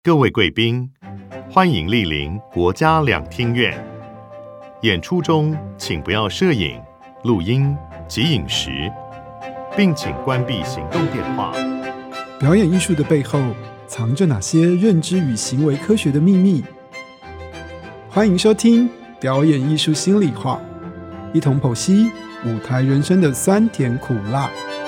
各位贵宾，欢迎莅临国家两厅院。演出中请不要摄影、录音及饮食，并请关闭行动电话。 表演艺术的背后藏着哪些认知与行为科学的秘密？欢迎收听《表演艺术心里话》，一同剖析舞台人生的酸甜苦辣。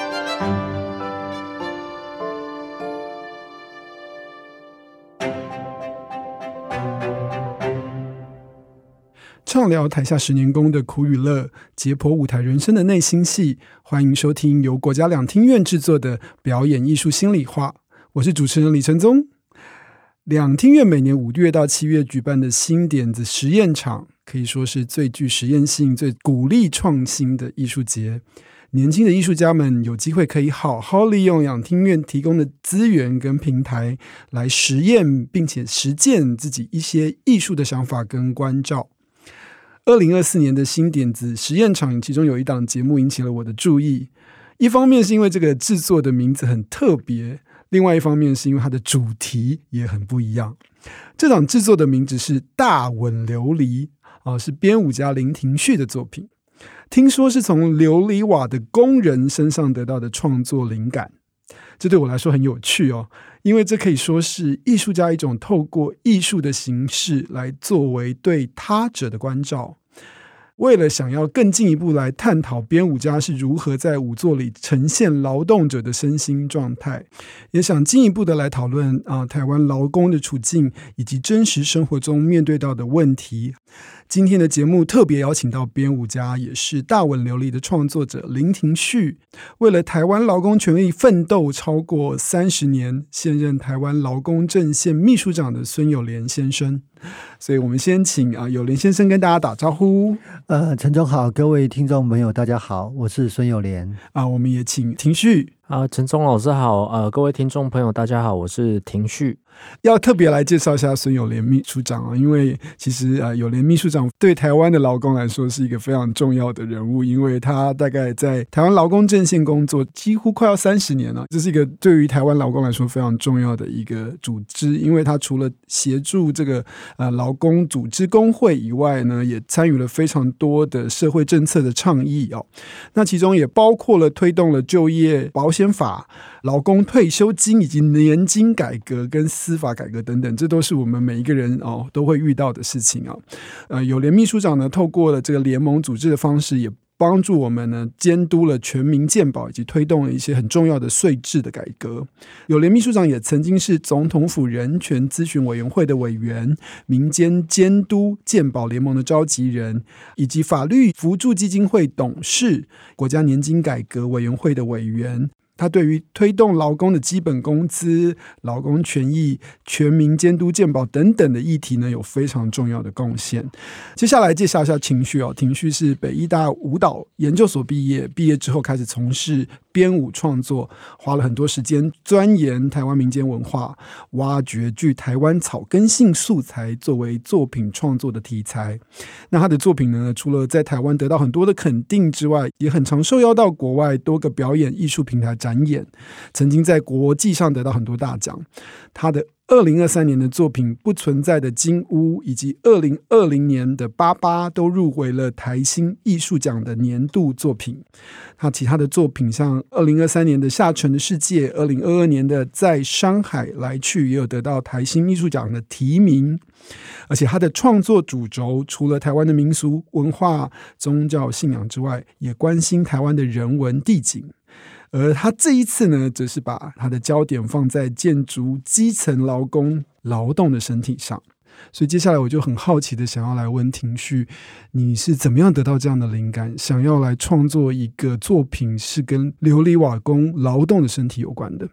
畅聊台下10年功的苦与乐，解剖舞台人生的内心戏。欢迎收听由国家两厅院制作的表演艺术心里话，我是主持人李承宗。两厅院每年5月到7月举办的新点子实验场，可以说是最具实验性、最鼓励创新的艺术节。年轻的艺术家们有机会可以好好利用两厅院提供的资源跟平台，来实验并且实践自己一些艺术的想法跟关照。2024年的新点子实验场，其中有一档节目引起了我的注意。一方面是因为这个制作的名字很特别，另外一方面是因为它的主题也很不一样。这档制作的名字是《大吻琉璃》，是编舞家林廷旭的作品。听说是从琉璃瓦的工人身上得到的创作灵感，这对我来说很有趣哦，因为这可以说是艺术家一种透过艺术的形式来作为对他者的关照。为了想要更进一步来探讨编舞家是如何在舞作里呈现劳动者的身心状态，也想进一步的来讨论台湾劳工的处境以及真实生活中面对到的问题。今天的节目特别邀请到编舞家，也是大吻琉璃的创作者林廷旭，为了台湾劳工权益奋斗超过30年，现任台湾劳工阵线秘书长的孙友莲先生。所以我们先请友莲先生跟大家打招呼。 陈总好，各位听众朋友大家好，我是孙友莲。 我们也请廷旭。 陈总老师好，各位听众朋友大家好，我是廷旭。 要特别来介绍一下孙友莲秘书长因为其实友莲秘书长对台湾的劳工来说是一个非常重要的人物，因为他大概在台湾劳工阵线工作几乎快要30年了，这是一个对于台湾劳工来说非常重要的一个组织，因为他除了协助这个劳工组织工会以外呢，也参与了非常多的社会政策的倡议那其中也包括了推动了就业保险法、劳工退休金以及年金改革跟司法改革等等，这都是我们每一个人都会遇到的事情友莲秘书长呢，透过了这个联盟组织的方式，也帮助我们呢监督了全民健保，以及推动了一些很重要的税制的改革。友莲秘书长也曾经是总统府人权咨询委员会的委员、民间监督健保联盟的召集人，以及法律扶助基金会董事、国家年金改革委员会的委员。他对于推动劳工的基本工资、劳工权益、全民监督健保等等的议题呢，有非常重要的贡献。接下来介绍一下廷旭廷旭是北医大舞蹈研究所毕业之后开始从事编舞创作，花了很多时间钻研台湾民间文化，挖掘具台湾草根性素材作为作品创作的题材。那他的作品呢，除了在台湾得到很多的肯定之外，也很常受邀到国外多个表演艺术平台展演，曾经在国际上得到很多大奖。他的2023年的作品《不存在的金屋》以及2020年的《88》都入围了台新艺术奖的年度作品。他其他的作品像2023年的《下沉的世界》、2022年的《在山海来去》也有得到台新艺术奖的提名。而且他的创作主轴除了台湾的民俗文化、宗教信仰之外，也关心台湾的人文地景。而他这一次呢，则是把他的焦点放在建筑基层劳工劳动的身体上。所以接下来我就很好奇的想要来问廷旭，你是怎么样得到这样的灵感，想要来创作一个作品是跟琉璃瓦工劳动的身体有关的？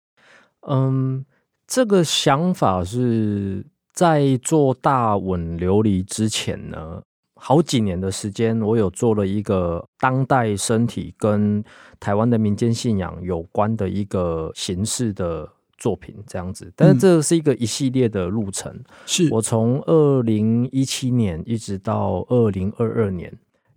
这个想法是在做大吻琉璃之前呢，好几年的时间，我有做了一个当代身体跟台湾的民间信仰有关的一个形式的作品这样子，但是这是一系列的路程， 是我从2017年一直到2022年，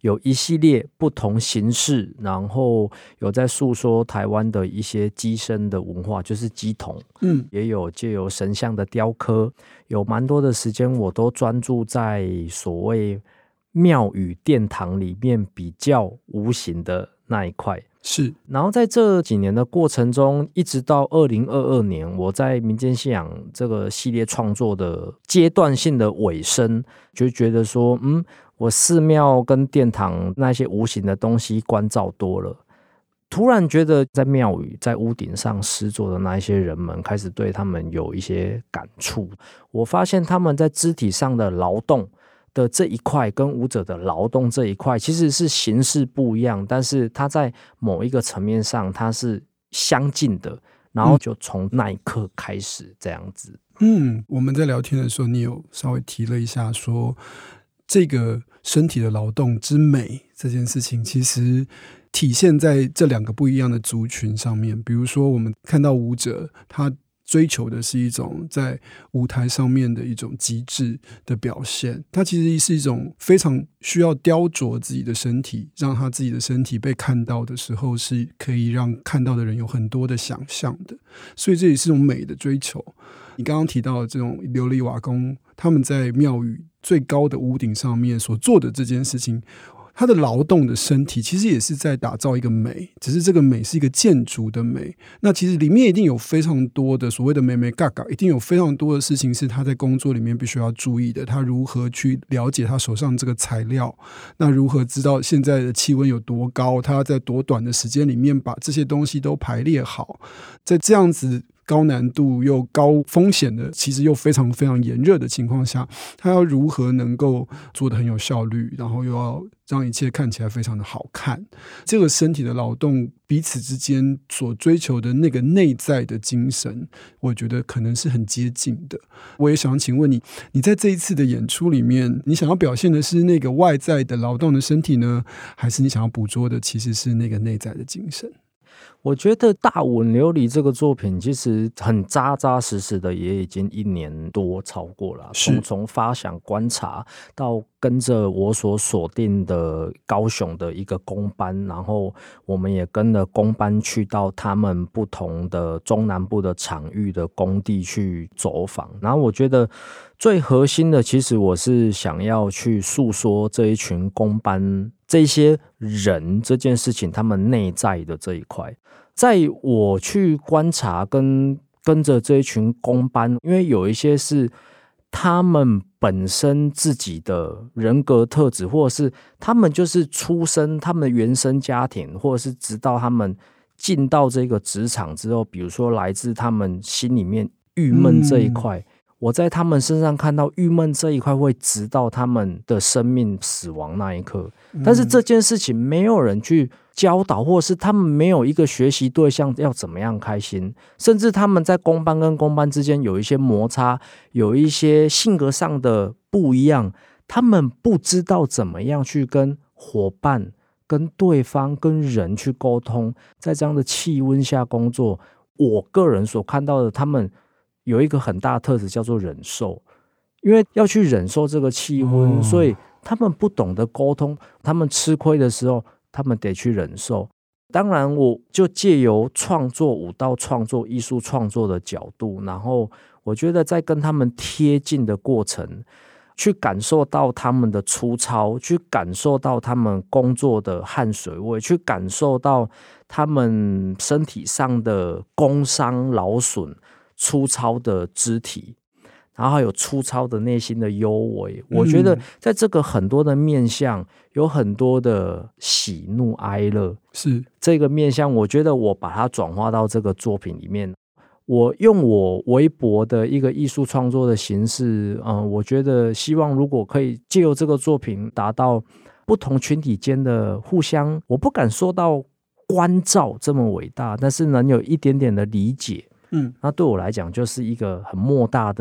有一系列不同形式，然后有在诉说台湾的一些乩身的文化，就是乩童，也有借由神像的雕刻，有蛮多的时间我都专注在所谓庙宇殿堂里面比较无形的那一块。 是， 然后在这几年的过程中，一直到2022年，我在民间信仰这个系列创作的阶段性的尾声，就觉得说，我寺庙跟殿堂那些无形的东西关照多了，突然觉得在庙宇在屋顶上施作的那一些人们，开始对他们有一些感触。我发现他们在肢体上的劳动的这一块跟舞者的劳动这一块其实是形式不一样，但是它在某一个层面上它是相近的，然后就从那一刻开始这样子。 我们在聊天的时候你有稍微提了一下说这个身体的劳动之美这件事情其实体现在这两个不一样的族群上面。比如说我们看到舞者他追求的是一种在舞台上面的一种极致的表现，它其实是一种非常需要雕琢自己的身体，让他自己的身体被看到的时候是可以让看到的人有很多的想象的，所以这也是一种美的追求。你刚刚提到的这种琉璃瓦工，他们在庙宇最高的屋顶上面所做的这件事情，他的劳动的身体其实也是在打造一个美，只是这个美是一个建筑的美。那其实里面一定有非常多的所谓的美美嘎嘎，一定有非常多的事情是他在工作里面必须要注意的。他如何去了解他手上这个材料，那如何知道现在的气温有多高，他在多短的时间里面把这些东西都排列好，在这样子高难度又高风险的其实又非常非常炎热的情况下，他要如何能够做得很有效率，然后又要让一切看起来非常的好看。这个身体的劳动彼此之间所追求的那个内在的精神，我觉得可能是很接近的。我也想请问你，你在这一次的演出里面，你想要表现的是那个外在的劳动的身体呢，还是你想要捕捉的其实是那个内在的精神？ 我觉得大吻琉璃这个作品其实很扎扎实实的，也已经1年多超过了。从发想观察到跟着我所锁定的高雄的一个工班，然后我们也跟了工班去到他们不同的中南部的场域的工地去走访。然后我觉得最核心的，其实我是想要去诉说这一群工班这些人这件事情他们内在的这一块。在我去观察跟着这一群工班，因为有一些是他们本身自己的人格特质，或者是他们就是出生他们的原生家庭，或者是直到他们进到这个职场之后，比如说来自他们心里面郁闷这一块，我在他们身上看到郁闷这一块会直到他们的生命死亡那一刻，但是这件事情没有人去教导，或者是他们没有一个学习对象要怎么样开心，甚至他们在工班跟工班之间有一些摩擦，有一些性格上的不一样，他们不知道怎么样去跟伙伴、跟对方、跟人去沟通，在这样的气温下工作，我个人所看到的，他们有一个很大的特质叫做忍受，因为要去忍受这个气温，所以他们不懂得沟通，他们吃亏的时候他们得去忍受。当然我就借由创作舞蹈创作艺术创作的角度，然后我觉得在跟他们贴近的过程，去感受到他们的粗糙，去感受到他们工作的汗水味，去感受到他们身体上的工伤劳损，粗糙的肢体，然后还有粗糙的内心的幽微。我觉得在这个很多的面向，有很多的喜怒哀乐， 是这个面向，我觉得我把它转化到这个作品里面。我用我微薄的一个艺术创作的形式，我觉得希望如果可以借由这个作品达到不同群体间的互相，我不敢说到关照这么伟大，但是能有一点点的理解，那对我来讲就是一个很莫大的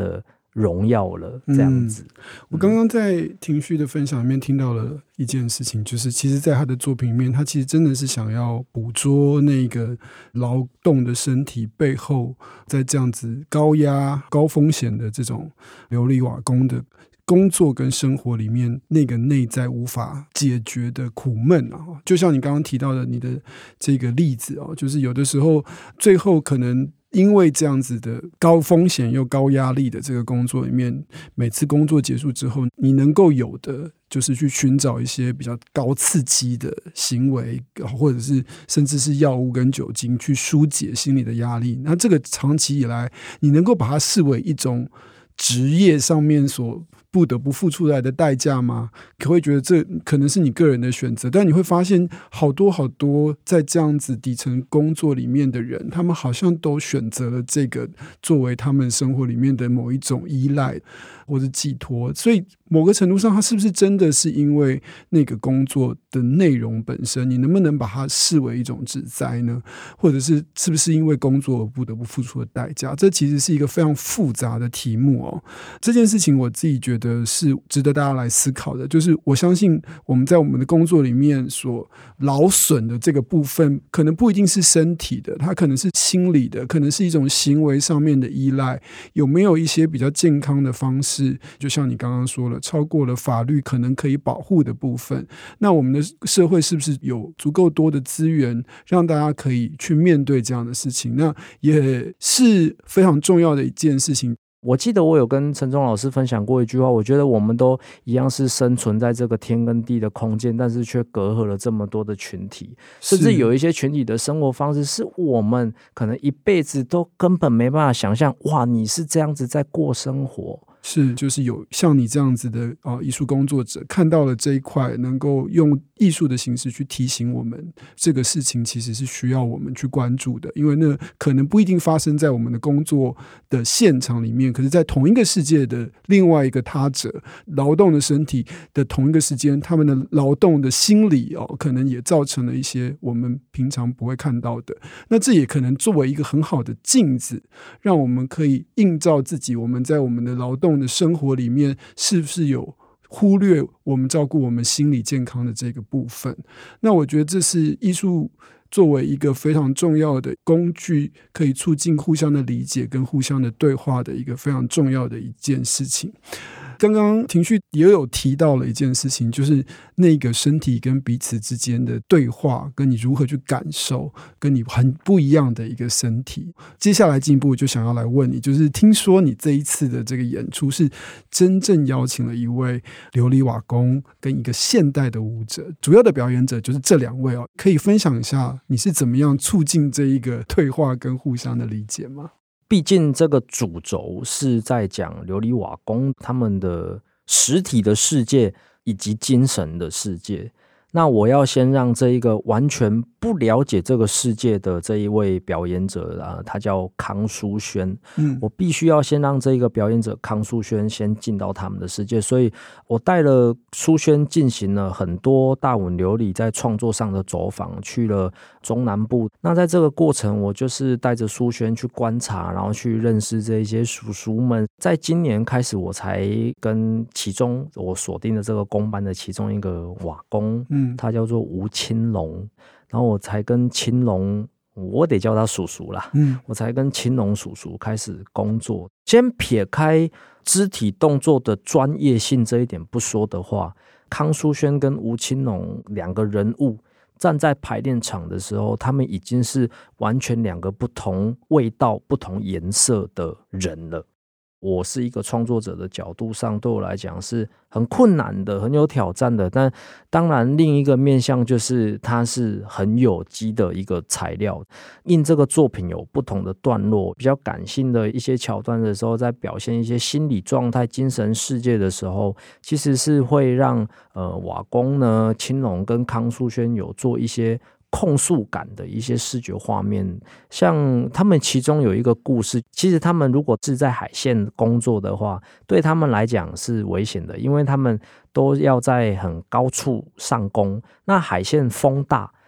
荣耀了这样子。 我刚刚在庭旭的分享里面听到了一件事情，就是其实在他的作品里面，他其实真的是想要捕捉那个劳动的身体背后，在这样子高压高风险的这种琉璃瓦工的工作跟生活里面那个内在无法解决的苦闷啊，就像你刚刚提到的你的这个例子啊，就是有的时候最后可能因为这样子的高风险又高压力的这个工作里面，每次工作结束之后，你能够有的就是去寻找一些比较高刺激的行为，或者是甚至是药物跟酒精去疏解心理的压力。那这个长期以来，你能够把它视为一种职业上面所不得不付出来的代价吗？可会觉得这可能是你个人的选择，但你会发现好多好多在这样子底层工作里面的人，他们好像都选择了这个作为他们生活里面的某一种依赖或者寄托。所以某个程度上，他是不是真的是因为那个工作的内容本身，你能不能把它视为一种职灾呢？或者是不是因为工作而不得不付出的代价？这其实是一个非常复杂的题目哦。这件事情我自己觉得是值得大家来思考的，就是我相信我们在我们的工作里面所劳损的这个部分，可能不一定是身体的，它可能是心理的，可能是一种行为上面的依赖。有没有一些比较健康的方式，就像你刚刚说了，超过了法律可能可以保护的部分，那我们的社会是不是有足够多的资源让大家可以去面对这样的事情？那也是非常重要的一件事情。 我记得我有跟陈忠老师分享过一句话，我觉得我们都一样是生存在这个天跟地的空间，但是却隔阂了这么多的群体，甚至有一些群体的生活方式是我们可能一辈子都根本没办法想象，哇，你是这样子在过生活。 是，就是有像你这样子的艺术工作者看到了这一块，能够用艺术的形式去提醒我们，这个事情其实是需要我们去关注的，因为那可能不一定发生在我们的工作的现场里面，可是在同一个世界的另外一个他者劳动的身体的同一个时间，他们的劳动的心理可能也造成了一些我们平常不会看到的。那这也可能作为一个很好的镜子，让我们可以映照自己，我们在我们的劳动的生活里面是不是有忽略我们照顾我们心理健康的这个部分。那我觉得这是艺术作为一个非常重要的工具，可以促进互相的理解跟互相的对话的一个非常重要的一件事情。刚刚庭旭也有提到了一件事情，就是那个身体跟彼此之间的对话，跟你如何去感受跟你很不一样的一个身体。接下来进一步就想要来问你，就是听说你这一次的这个演出是真正邀请了一位琉璃瓦工跟一个现代的舞者，主要的表演者就是这两位可以分享一下你是怎么样促进这一个对话跟互相的理解吗？ 毕竟这个主轴是在讲琉璃瓦工他们的实体的世界以及精神的世界。那我要先让这一个完全不了解这个世界的这一位表演者他叫康淑轩，我必须要先让这一个表演者康淑轩先进到他们的世界，所以我带了淑轩进行了很多大吻琉璃在创作上的走访，去了中南部。那在这个过程，我就是带着淑轩去观察，然后去认识这一些叔叔们。在今年开始，我才跟其中我锁定的这个工班的其中一个瓦工，他叫做吴青龙，然后我才跟青龙，我得叫他叔叔啦，我才跟青龙叔叔开始工作。先撇开肢体动作的专业性这一点不说的话，康淑轩跟吴青龙两个人物站在排练场的时候，他们已经是完全两个不同味道、不同颜色的人了。我是一个创作者的角度上，对我来讲是很困难的，很有挑战的。但当然另一个面向就是它是很有机的一个材料，因这个作品有不同的段落，比较感性的一些桥段的时候，在表现一些心理状态、精神世界的时候，其实是会让瓦工呢、青龙跟康淑轩有做一些控诉感的一些视觉画面。像他们其中有一个故事，其实他们如果是在海线工作的话，对他们来讲是危险的，因为他们都要在很高处上工，那海线风大，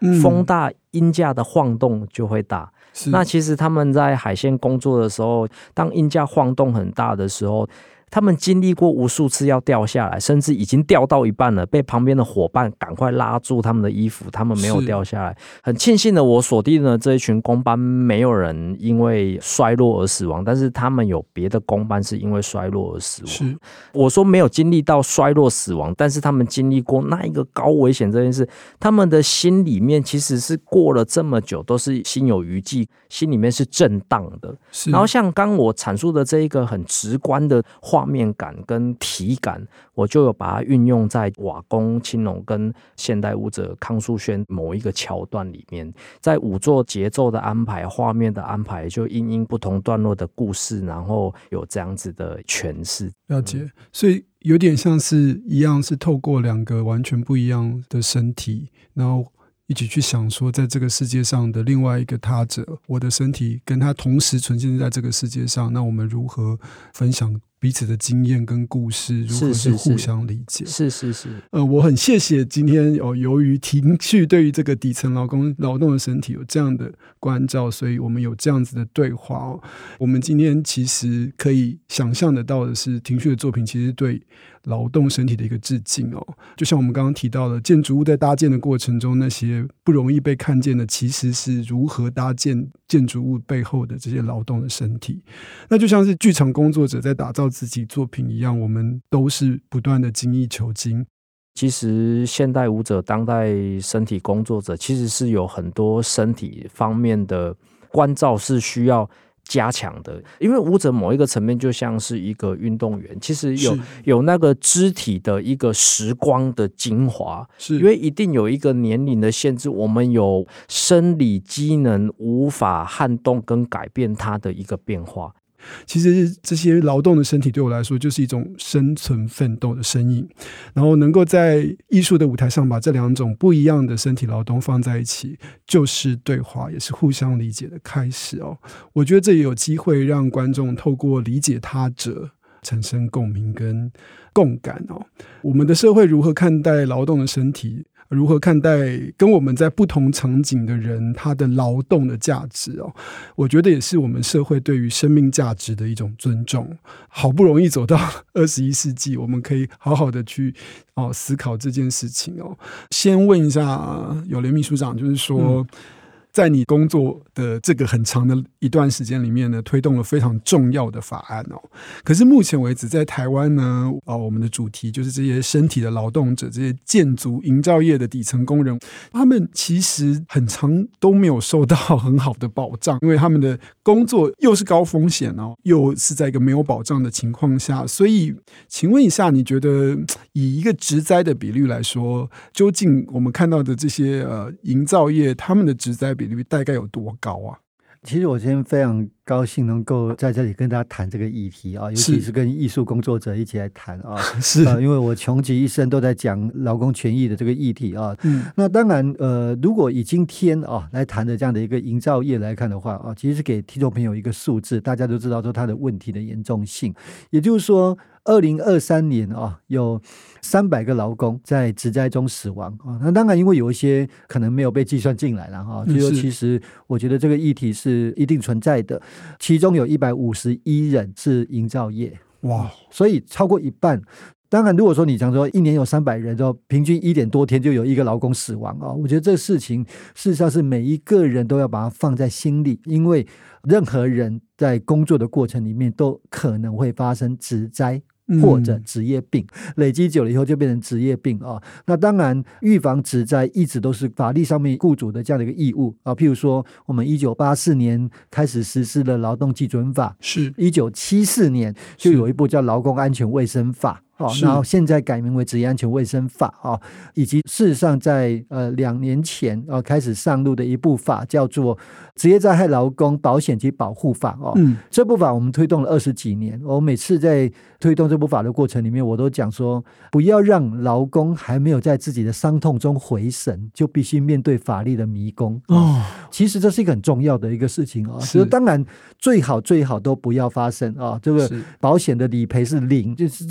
风大鹰架的晃动就会大。那其实他们在海线工作的时候，当鹰架晃动很大的时候，他们经历过无数次要掉下来，甚至已经掉到一半了，被旁边的伙伴赶快拉住他们的衣服，他们没有掉下来。很庆幸的，我锁定了这一群工班，没有人因为衰落而死亡，但是他们有别的工班是因为衰落而死亡。我说没有经历到衰落死亡，但是他们经历过那一个高危险这件事，他们的心里面其实是过了这么久都是心有余悸，心里面是震荡的。然后像刚我阐述的这一个很直观的画面感跟体感，我就有把它运用在瓦工、青农跟现代舞者康树轩某一个桥段里面，在舞作节奏的安排、画面的安排，就因不同段落的故事，然后有这样子的诠释。 了解，所以有点像是一样，是透过两个完全不一样的身体，然后一起去想说，在这个世界上的另外一个他者，我的身体跟他同时呈现在这个世界上，那我们如何分享彼此的经验跟故事，如何去互相理解？ 是。 我很谢谢今天由于庭旭对于这个底层劳动的身体有这样的关照，所以我们有这样子的对话。我们今天其实可以想象得到的是，庭旭的作品其实对劳动身体的一个致敬就像我们刚刚提到的，建筑物在搭建的过程中，那些不容易被看见的，其实是如何搭建建筑物背后的这些劳动的身体。那就像是剧场工作者在打造自己作品一样，我们都是不断的精益求精。 其实现代舞者、当代身体工作者其实是有很多身体方面的关照是需要加强的，因为舞者某一个层面就像是一个运动员，其实有那个肢体的一个时光的精华，因为一定有一个年龄的限制，我们有生理机能无法撼动跟改变它的一个变化。 其实这些劳动的身体对我来说就是一种生存奋斗的身影，然后能够在艺术的舞台上把这两种不一样的身体劳动放在一起，就是对话，也是互相理解的开始我觉得这也有机会让观众透过理解他者产生共鸣跟共感我们的社会如何看待劳动的身体，如何看待跟我们在不同场景的人他的劳动的价值我觉得也是我们社会对于生命价值的一种尊重。好不容易走到21世纪，我们可以好好的去思考这件事情先问一下友莲秘书长，就是说在你工作的这个很长的一段时间里面呢，推动了非常重要的法案可是目前为止在台湾呢我们的主题就是这些身体的劳动者，这些建筑营造业的底层工人，他们其实很常都没有受到很好的保障，因为他们的工作又是高风险又是在一个没有保障的情况下。所以请问一下，你觉得以一个职灾的比率来说，究竟我们看到的这些营造业他们的职灾比率大概有多高啊？ 其实我今天非常高兴能够在这里跟大家谈这个议题尤其是跟艺术工作者一起来谈是因为我穷极一生都在讲劳工权益的这个议题那当然如果以今天来谈的这样的一个营造业来看的话其实是给听众朋友一个数字，大家都知道说它的问题的严重性。也就是说2023年有300个劳工在职灾中死亡那当然因为有一些可能没有被计算进来了其实我觉得这个议题是一定存在的，其中有151人是营造业， 哇， 所以超过一半。当然如果说你讲说一年有300人平均1点多天就有一个劳工死亡我觉得这个事情事实上是每一个人都要把它放在心里，因为任何人在工作的过程里面都可能会发生职灾或者职业病，累积久了以后就变成职业病那当然预防职灾一直都是法律上面雇主的这样的一个义务譬如说我们1984年开始实施了劳动基准法， 是 1974年就有一部叫劳工安全卫生法然后现在改名为职业安全卫生法以及事实上在2年前开始上路的一部法叫做职业灾害劳工保险及保护法这部法我们推动了20几年，我每次在推动这部法的过程里面，我都讲说不要让劳工还没有在自己的伤痛中回神就必须面对法律的迷宫其实这是一个很重要的一个事情所以当然最好都不要发生这个保险的理赔是0，这是最好的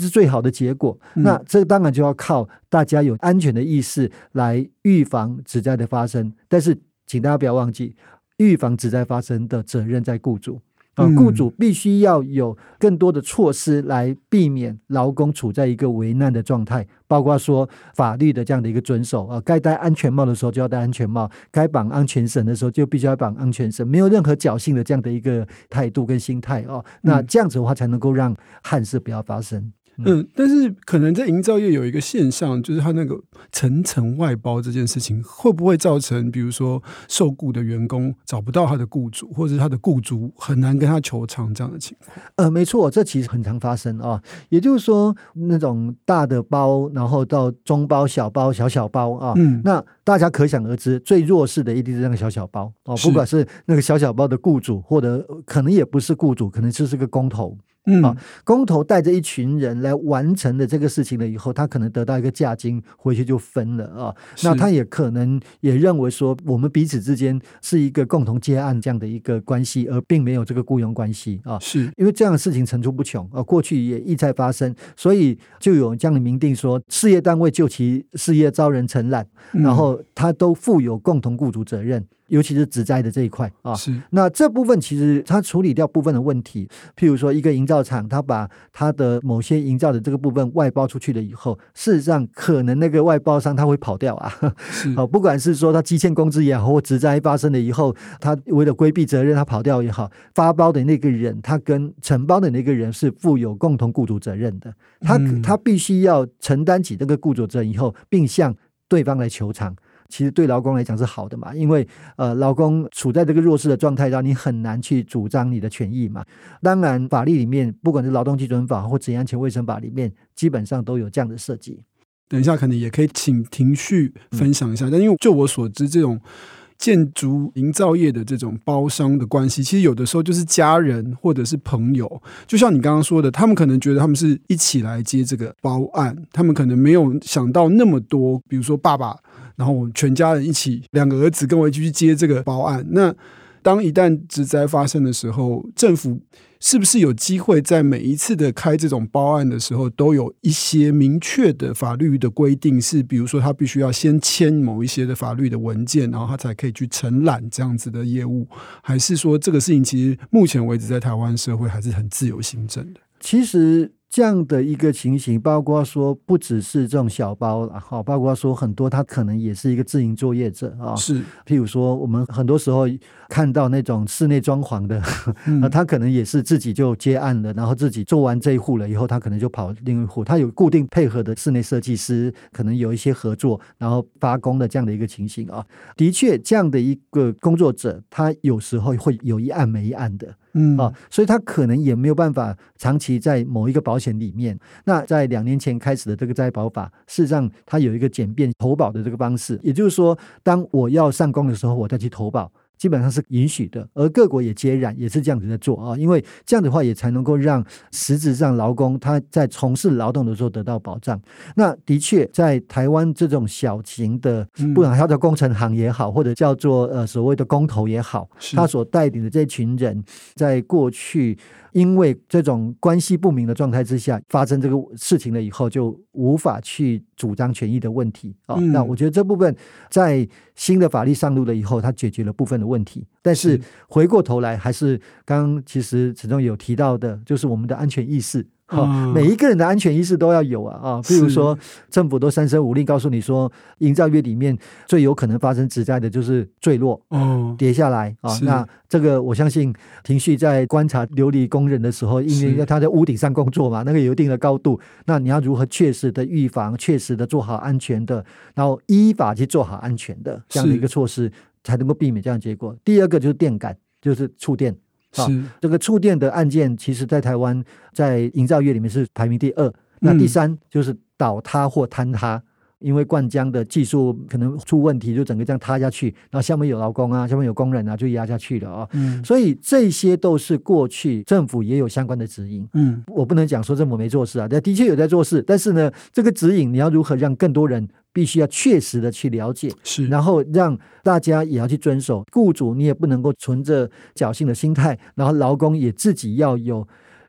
结果。那这当然就要靠大家有安全的意识来预防职灾的发生，但是请大家不要忘记，预防职灾发生的责任在雇主。雇主必须要有更多的措施来避免劳工处在一个为难的状态，包括说法律的这样的一个遵守，该戴安全帽的时候就要戴安全帽，该绑安全绳的时候就必须要绑安全绳，没有任何侥幸的这样的一个态度跟心态那这样子的话才能够让憾事不要发生。 但是可能在营造业有一个现象，就是他那个层层外包这件事情，会不会造成比如说受雇的员工找不到他的雇主，或者是他的雇主很难跟他求偿这样的情况？ 没错，这其实很常发生也就是说，那种大的包，然后到中包、小包、小包那大家可想而知，最弱势的一定是那个小包不管是那个小包的雇主，或者可能也不是雇主，可能就是个工头。工头带着一群人来完成了这个事情了以后，他可能得到一个价金，回去就分了那他也可能也认为说，我们彼此之间是一个共同接案这样的一个关系，而并没有这个雇佣关系是因为这样的事情层出不穷过去也一再发生，所以就有这样的明定说，事业单位就其事业遭人承揽，然后他都负有共同雇主责任。尤其是职灾的这一块是那这部分其实他处理掉部分的问题，譬如说一个营造厂，他把他的某些营造的这个部分外包出去了以后，事实上可能那个外包商他会跑掉不管是说他积欠工资也好，或职灾发生了以后，他为了规避责任他跑掉也好，发包的那个人他跟承包的那个人是负有共同雇主责任的，他必须要承担起这个雇主责任以后，并向对方来求偿。其实对劳工来讲是好的嘛，因为劳工处在这个弱势的状态，让你很难去主张你的权益嘛。当然法律里面，不管是劳动基准法或职业安全卫生法里面，基本上都有这样的设计。 等一下可能也可以请庭旭分享一下，但因为就我所知，这种建筑营造业的这种包商的关系，其实有的时候就是家人或者是朋友，就像你刚刚说的，他们可能觉得他们是一起来接这个包案，他们可能没有想到那么多，比如说爸爸然后全家人一起，2个儿子跟我一起去接这个包案。那当一旦职灾发生的时候，政府是不是有机会在每一次的开这种包案的时候，都有一些明确的法律的规定，是比如说他必须要先签某一些的法律的文件，然后他才可以去承揽这样子的业务，还是说这个事情其实目前为止在台湾社会还是很自由行政的？ 其实这样的一个情形，包括说不只是这种小包包括说很多他可能也是一个自营作业者是， 譬如说我们很多时候看到那种室内装潢的他可能也是自己就接案了，然后自己做完这一户了以后，他可能就跑另一户，他有固定配合的室内设计师，可能有一些合作，然后发工的这样的一个情形的确这样的一个工作者，他有时候会有一案没一案的所以他可能也没有办法长期在某一个保险里面。那在2年前开始的这个灾保法，事实上它有一个简便投保的这个方式，也就是说当我要上工的时候，我再去投保，基本上是允许的，而各国也皆然，也是这样子在做因为这样的话也才能够让实质上劳工他在从事劳动的时候得到保障。那的确在台湾这种小型的不管它叫工程行也好，或者叫做所谓的工头也好，他所带领的这群人在过去因为这种关系不明的状态之下发生这个事情了以后，就无法去主张权益的问题那我觉得这部分在新的法律上路了以后，它解决了部分的问题，但是回过头来还是刚刚其实陈总有提到的，就是我们的安全意识每一个人的安全意识都要有譬如说政府都三声五令告诉你说，营造业里面最有可能发生职灾的就是坠落跌下来那这个我相信庭旭在观察流离工人的时候，因为他在屋顶上工作嘛，那个有一定的高度，那你要如何确实的预防，确实的做好安全的，然后依法去做好安全的这样的一个措施，才能够避免这样的结果。第二个就是电感，就是触电这个触电的案件，其实在台湾在营造业里面是排名第2，那第3就是倒塌或坍塌，因为灌浆的技术可能出问题，就整个这样塌下去，然后下面有劳工下面有工人就压下去了所以这些都是过去政府也有相关的指引我不能讲说政府没做事但的确有在做事，但是呢这个指引你要如何让更多人必须要确实的去了解，然后让大家也要去遵守，雇主你也不能够存着侥幸的心态，然后劳工也自己要有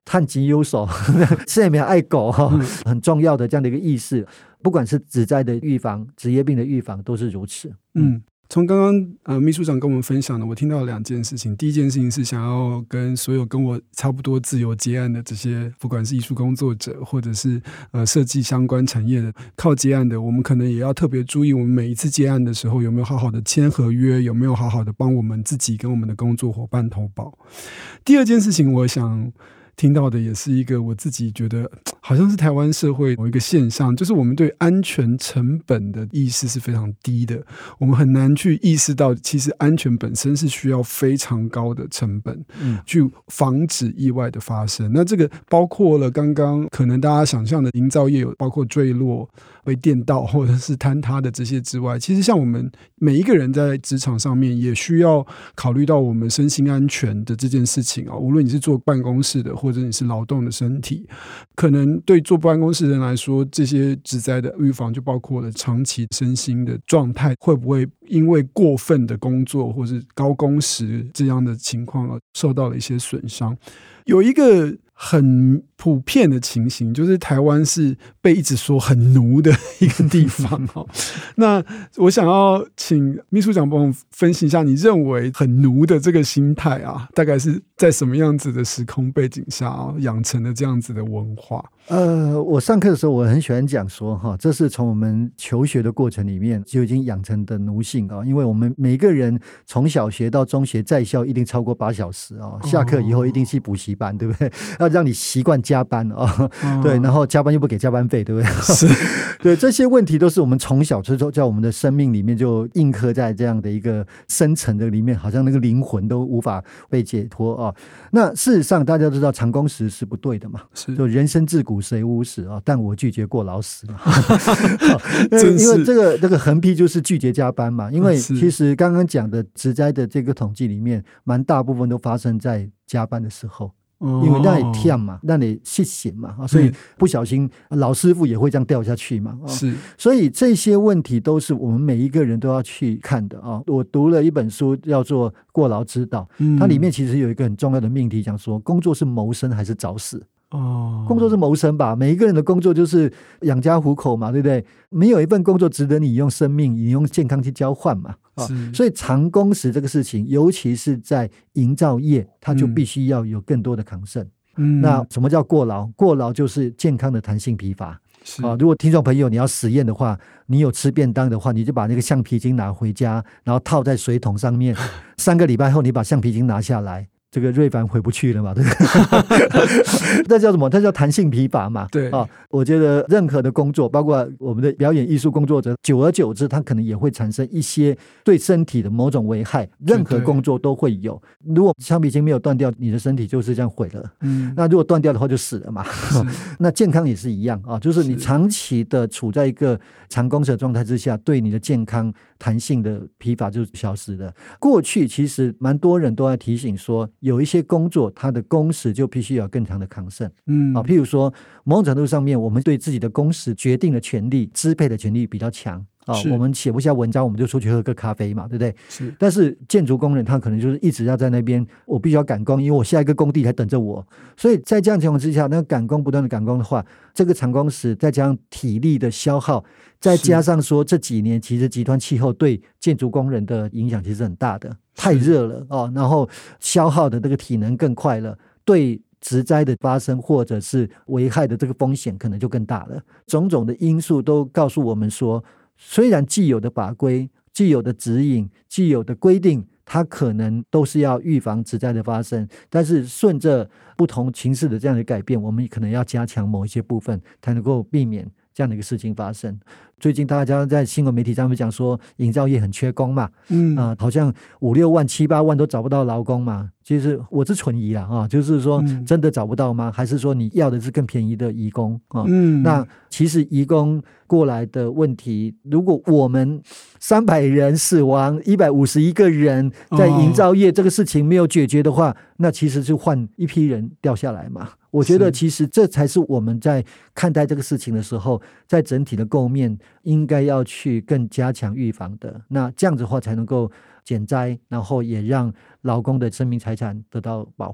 探己有手生命爱狗很重要的这样的一个意识，不管是职灾的预防、职业病的预防都是如此。 从刚刚秘书长跟我们分享的，我听到2件事情。第一件事情是想要跟所有跟我差不多自由接案的这些，不管是艺术工作者或者是设计相关产业的靠接案的，我们可能也要特别注意，我们每一次接案的时候有没有好好的签合约，有没有好好的帮我们自己跟我们的工作伙伴投保。第二件事情我想听到的也是一个我自己觉得好像是台湾社会某一个现象，就是我们对安全成本的意识是非常低的，我们很难去意识到其实安全本身是需要非常高的成本去防止意外的发生。那这个包括了刚刚可能大家想象的营造业有包括坠落、被电到或者是坍塌的这些之外，其实像我们每一个人在职场上面也需要考虑到我们身心安全的这件事情无论你是坐办公室的或者你是劳动的身体，可能对坐办公室的人来说，这些职灾的预防就包括了长期身心的状态会不会因为过分的工作或是高工时这样的情况受到了一些损伤。有一个很普遍的情形，就是台湾是被一直说很奴的一个地方那我想要请秘书长帮我分析一下，你认为很奴的这个心态大概是在什么样子的时空背景下养成的这样子的文化？ 我上课的时候我很喜欢讲说这是从我们求学的过程里面就已经养成的奴性因为我们每个人从小学到中学在校一定超过8小时下课以后一定去补习班，对不对？要让你习惯加班对，然后加班又不给加班费，对不对？是对，这些问题都是我们从小就在我们的生命里面就印刻在这样的一个深层的里面，好像那个灵魂都无法被解脱那事实上大家都知道长工时是不对的嘛，就人生自古谁无死但我拒绝过劳死嘛因为这个横批就是拒绝加班嘛，因为其实刚刚讲的职灾的这个统计里面蛮大部分都发生在加班的时候，因为让你忝嘛，让你失险嘛所以不小心老师傅也会这样掉下去嘛是， 所以这些问题都是我们每一个人都要去看的我读了一本书叫做《过劳之道》它里面其实有一个很重要的命题，讲说工作是谋生还是找死工作是谋生吧，每一个人的工作就是养家糊口嘛，对不对？没有一份工作值得你用生命你用健康去交换嘛所以长工时这个事情尤其是在营造业它就必须要有更多的抗胜那什么叫过劳？过劳就是健康的弹性疲乏如果听众朋友你要实验的话，你有吃便当的话，你就把那个橡皮筋拿回家，然后套在水桶上面3个礼拜后你把橡皮筋拿下来，这个瑞凡回不去了嘛，对不对？这叫什么？这叫弹性疲乏嘛。 对我觉得任何的工作，包括我们的表演艺术工作者，久而久之，他可能也会产生一些对身体的某种危害。任何工作都会有。如果橡皮筋没有断掉，你的身体就是这样毁了。那如果断掉的话，就死了嘛。那健康也是一样就是你长期的处在一个长工时的状态之下，对你的健康弹性的疲乏就消失了。过去其实蛮多人都在提醒说，有一些工作它的工时就必须要更长的抗胜譬如说某种程度上面我们对自己的工时决定的权利支配的权利比较强我们写不下文章我们就出去喝个咖啡嘛，对不对？ 是。 但是建筑工人他可能就是一直要在那边，我必须要赶工，因为我下一个工地还等着我，所以在这样情况之下，那个赶工不断的赶工的话，这个长工时再加上体力的消耗，再加上说这几年其实极端气候对建筑工人的影响其实很大的，太热了然后消耗的这个体能更快了，对职灾的发生或者是危害的这个风险可能就更大了。种种的因素都告诉我们说，虽然既有的法规、既有的指引、既有的规定，它可能都是要预防职灾的发生，但是顺着不同情势的这样的改变，我们可能要加强某一些部分，才能够避免这样的一个事情发生。最近大家在新闻媒体上面讲说营造业很缺工嘛，好像5、6万、7、8万都找不到劳工嘛。其实我是存疑啦就是说真的找不到吗？还是说你要的是更便宜的移工那其实移工过来的问题，如果我们300人死亡151个人在营造业这个事情没有解决的话，那其实就换一批人掉下来嘛。我觉得其实这才是我们在看待这个事情的时候，在整体的构面应该要去更加强预防的，那这样子的话才能够减灾，然后也让劳工的生命财产得到保护。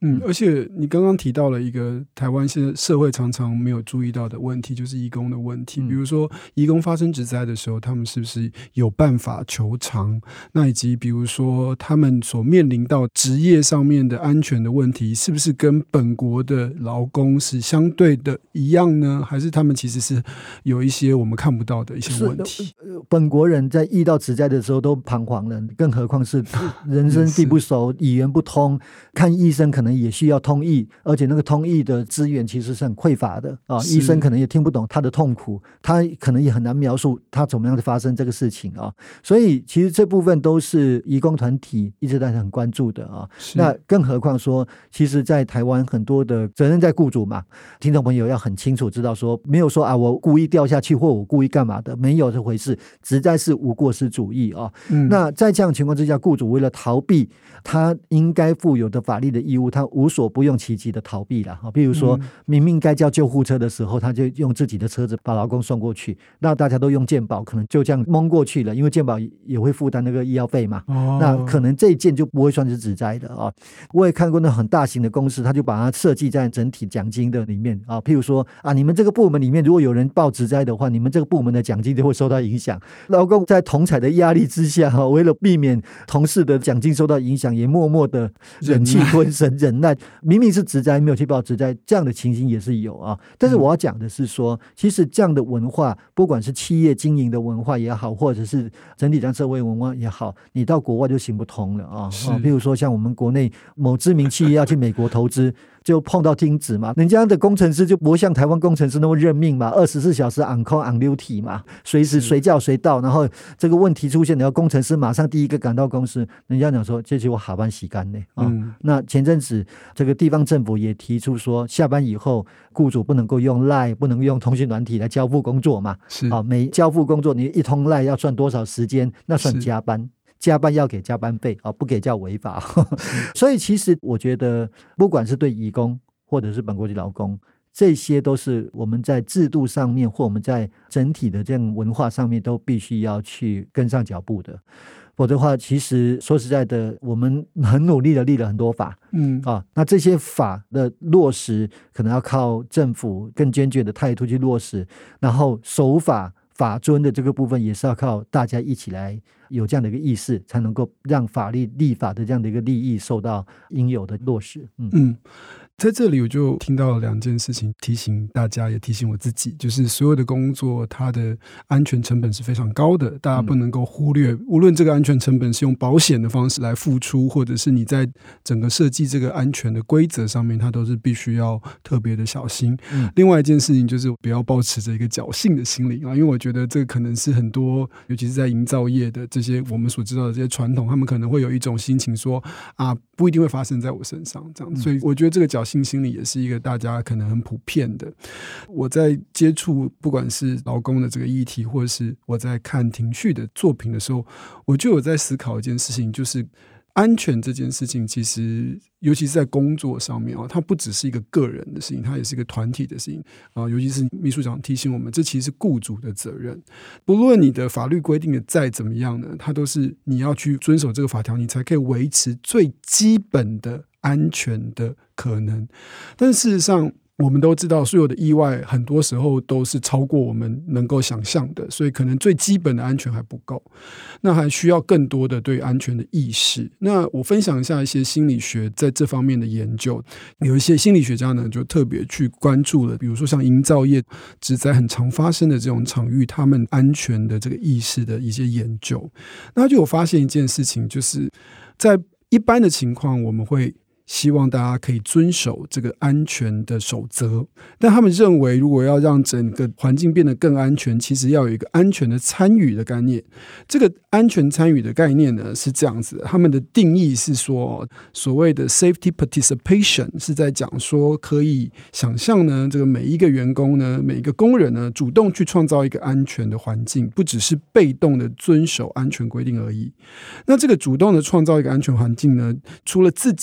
而且你刚刚提到了一个台湾现在社会常常没有注意到的问题，就是移工的问题。比如说移工发生职灾的时候，他们是不是有办法求偿？那以及比如说他们所面临到职业上面的安全的问题，是不是跟本国的劳工是相对的一样呢？还是他们其实是有一些我们看不到的一些问题？ 本国人在遇到职灾的时候都彷徨了，更何况是人生地不熟、语言不通，看医生可能也需要通译，而且那个通译的资源其实是很匮乏的啊，医生可能也听不懂他的痛苦，他可能也很难描述他怎么样发生这个事情啊。所以其实这部分都是移工团体一直在很关注的啊。那更何况说，其实在台湾很多的责任在雇主嘛，听众朋友要很清楚知道说，没有说啊我故意掉下去或我故意干嘛的，没有这回事，实在是无过失主义啊。那在这样的情况之下，雇主为了逃避他应该负有的法律的义务，他无所不用其极的逃避了。比如说明明该叫救护车的时候，他就用自己的车子把劳工送过去，那大家都用健保，可能就这样蒙过去了，因为健保也会负担那个医药费嘛。那可能这一件就不会算是职灾的啊。我也看过那很大型的公司，他就把它设计在整体奖金的里面啊。譬如说啊，你们这个部门里面如果有人报职灾的话，你们这个部门的奖金就会受到影响。劳工在同侪的压力之下，为了避免同事的奖金受到影响，也默默的忍气吞声忍耐。明明是职灾没有去报职灾，这样的情形也是有啊。但是我要讲的是说，其实这样的文化，不管是企业经营的文化也好，或者是整体上社会文化也好，你到国外就行不通了啊。譬如说像我们国内某知名企业要去美国投资，就碰到钉子嘛，人家的工程师就不像台湾工程师那么认命嘛，24小时 on call on duty 嘛，随时随叫随到，然后这个问题出现，然后工程师马上第一个赶到公司，人家讲说这是我下班时间呢那前阵子这个地方政府也提出说，下班以后雇主不能够用 LINE 不能用通讯软体来交付工作嘛，每交付工作你一通 LINE 要算多少时间，那算加班，加班要给加班费，不给叫违法所以其实我觉得不管是对移工或者是本国籍劳工，这些都是我们在制度上面或我们在整体的这样文化上面都必须要去跟上脚步的。否则的话，其实说实在的，我们很努力的立了很多法，那这些法的落实可能要靠政府更坚决的态度去落实，然后守法法遵的这个部分也是要靠大家一起来有这样的一个意识，才能够让法律立法的这样的一个利益受到应有的落实。 在这里我就听到2件事情，提醒大家也提醒我自己，就是所有的工作它的安全成本是非常高的，大家不能够忽略，无论这个安全成本是用保险的方式来付出，或者是你在整个设计这个安全的规则上面，它都是必须要特别的小心。另外一件事情就是不要抱持着一个侥幸的心理因为我觉得这个可能是很多尤其是在营造业的这些我们所知道的这些传统，他们可能会有一种心情说不一定会发生在我身上这样，所以我觉得这个侥幸心理也是一个大家可能很普遍的。我在接触不管是劳工的这个议题，或者是我在看庭旭的作品的时候，我就有在思考一件事情，就是安全这件事情其实尤其是在工作上面它不只是一个个人的事情，它也是一个团体的事情尤其是秘书长提醒我们，这其实是雇主的责任。不论你的法律规定的再怎么样呢，它都是你要去遵守这个法条，你才可以维持最基本的安全的可能。但是事实上我们都知道所有的意外很多时候都是超过我们能够想象的，所以可能最基本的安全还不够，那还需要更多的对安全的意识。那我分享一下一些心理学在这方面的研究，有一些心理学家呢就特别去关注了比如说像营造业职灾很常发生的这种场域，他们安全的这个意识的一些研究。那就有发现一件事情，就是在一般的情况我们会希望大家可以遵守这个安全的守则，但他们认为如果要让整个环境变得更安全，其实要有一个安全的参与的概念。这个安全参与的概念呢是这样子的，他们的定义是说所谓的 safety participation 是在讲说可以想象呢，这个每一个员工呢，每一个工人呢，主动去创造一个安全的环境，不只是被动的遵守安全规定而已。那这个主动的创造一个安全环境呢，除了自己要去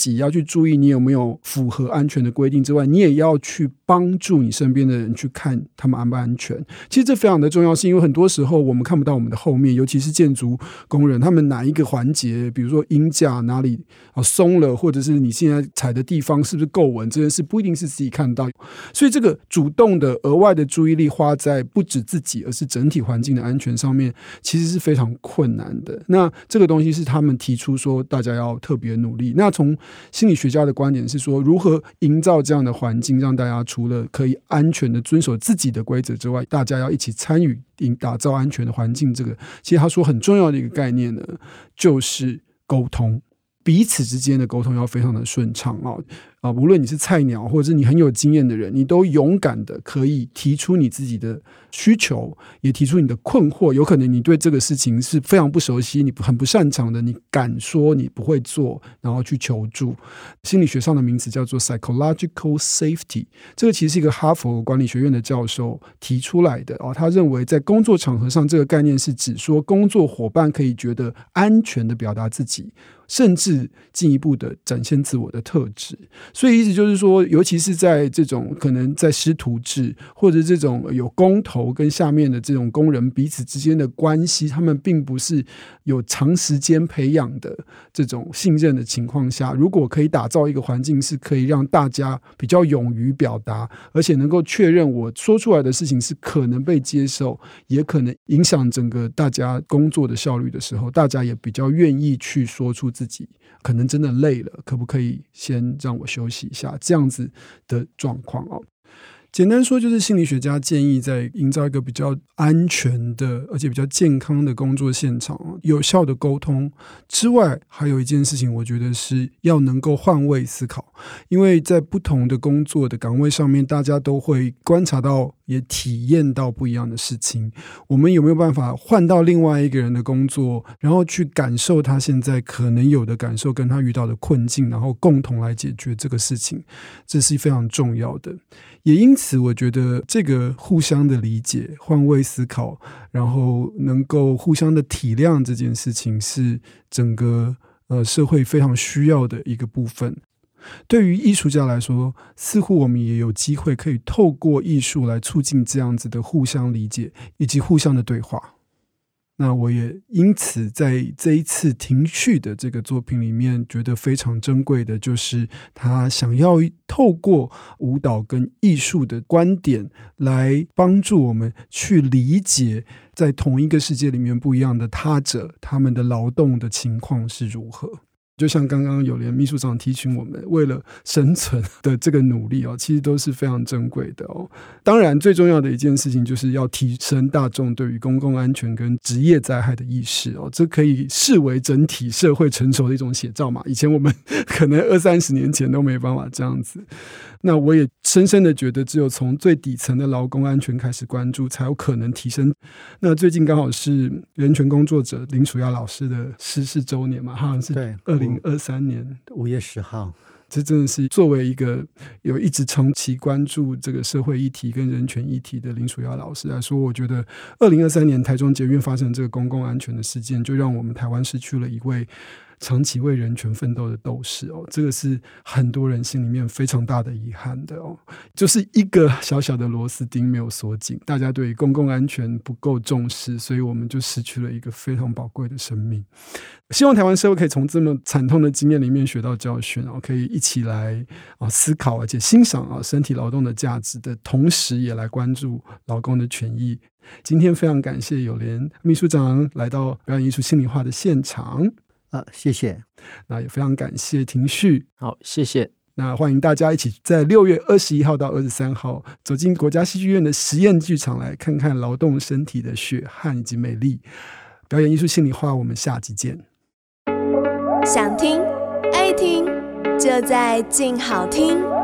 注意你有没有符合安全的规定之外，你也要去帮助你身边的人去看他们安不安全。其实这非常的重要，是因为很多时候我们看不到我们的后面，尤其是建筑工人，他们哪一个环节，比如说鹰架哪里松了，或者是你现在踩的地方是不是够稳，这件事不一定是自己看到。所以这个主动的额外的注意力花在不止自己而是整体环境的安全上面，其实是非常困难的。那这个东西是他们提出说大家要特别努力。那从心理学家的观点是说，如何营造这样的环境，让大家除了可以安全的遵守自己的规则之外，大家要一起参与打造安全的环境。这个其实他说很重要的一个概念呢，就是沟通，彼此之间的沟通要非常的顺畅无论你是菜鸟或者是你很有经验的人，你都勇敢的可以提出你自己的需求，也提出你的困惑。有可能你对这个事情是非常不熟悉，你很不擅长的，你敢说你不会做，然后去求助。心理学上的名词叫做 psychological safety， 这个其实是一个哈佛管理学院的教授提出来的他认为在工作场合上，这个概念是指说工作伙伴可以觉得安全的表达自己，甚至进一步的展现自我的特质。所以意思就是说，尤其是在这种可能在师徒制，或者这种有工头跟下面的这种工人彼此之间的关系，他们并不是有长时间培养的这种信任的情况下，如果可以打造一个环境是可以让大家比较勇于表达，而且能够确认我说出来的事情是可能被接受，也可能影响整个大家工作的效率的时候，大家也比较愿意去说出自己可能真的累了，可不可以先让我休息一下，这样子的状况简单说，就是心理学家建议在营造一个比较安全的而且比较健康的工作现场，有效的沟通之外，还有一件事情我觉得是要能够换位思考。因为在不同的工作的岗位上面，大家都会观察到也体验到不一样的事情，我们有没有办法换到另外一个人的工作，然后去感受他现在可能有的感受跟他遇到的困境，然后共同来解决这个事情，这是非常重要的。也因此我觉得这个互相的理解、换位思考，然后能够互相的体谅，这件事情是整个社会非常需要的一个部分。对于艺术家来说，似乎我们也有机会可以透过艺术来促进这样子的互相理解以及互相的对话。那我也因此在这一次庭旭的这个作品里面觉得非常珍贵的，就是他想要透过舞蹈跟艺术的观点来帮助我们去理解在同一个世界里面不一样的他者，他们的劳动的情况是如何。就像刚刚有连秘书长提醒我们，为了生存的这个努力其实都是非常珍贵的当然最重要的一件事情就是要提升大众对于公共安全跟职业灾害的意识这可以视为整体社会成熟的一种写照嘛。以前我们可能20-30年前都没办法这样子。那我也深深的觉得，只有从最底层的劳工安全开始关注，才有可能提升。那最近刚好是人权工作者林楚耀老师的逝世周年嘛，好像是2023年 5月10号。 这真的是作为一个有一直长期关注这个社会议题跟人权议题的林楚耀老师来说，我觉得2023年台中捷运发生这个公共安全的事件，就让我们台湾失去了一位长期为人权奋斗的斗士这个是很多人心里面非常大的遗憾的就是一个小小的螺丝钉没有锁紧，大家对公共安全不够重视，所以我们就失去了一个非常宝贵的生命。希望台湾社会可以从这么惨痛的经验里面学到教训可以一起来思考，而且欣赏身体劳动的价值的同时，也来关注劳工的权益。今天非常感谢有连秘书长来到表演艺术心理化的现场谢谢。 那也非常感谢庭旭。 好，谢谢。 那欢迎大家一起在6月21号到23号走进国家戏剧院的实验剧场，来看看劳动身体的血汗以及美丽。表演艺术心理化，我们下集见。 想听爱听，就在静好听。